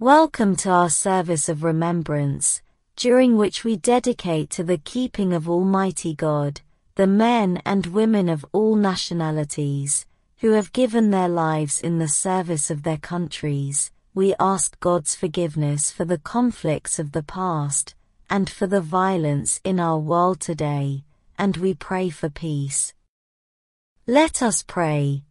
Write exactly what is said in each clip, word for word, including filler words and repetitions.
Welcome to our service of remembrance, during which we dedicate to the keeping of Almighty God, the men and women of all nationalities, who have given their lives in the service of their countries. We ask God's forgiveness for the conflicts of the past, and for the violence in our world today, and we pray for peace. Let us pray.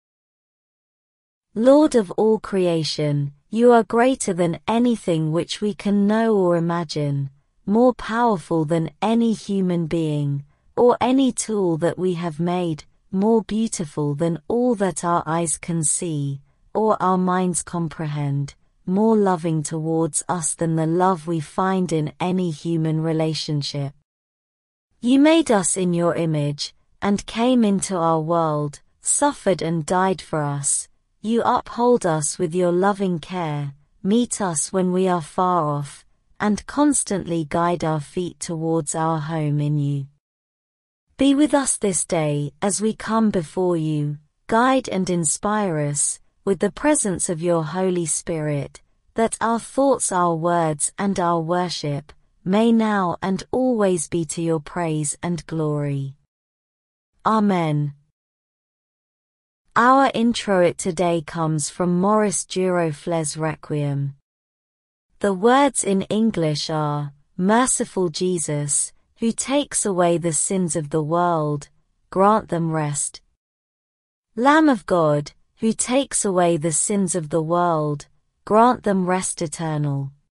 Lord of all creation, you are greater than anything which we can know or imagine, more powerful than any human being, or any tool that we have made, more beautiful than all that our eyes can see, or our minds comprehend, more loving towards us than the love we find in any human relationship. You made us in your image, and came into our world, suffered and died for us. You uphold us with your loving care, meet us when we are far off, and constantly guide our feet towards our home in you. Be with us this day as we come before you, guide and inspire us with the presence of your Holy Spirit, that our thoughts, our words, and our worship may now and always be to your praise and glory. Amen. Our introit today comes from Maurice Durofle's Requiem. The words in English are, "Merciful Jesus, who takes away the sins of the world, grant them rest. Lamb of God, who takes away the sins of the world, grant them rest eternal."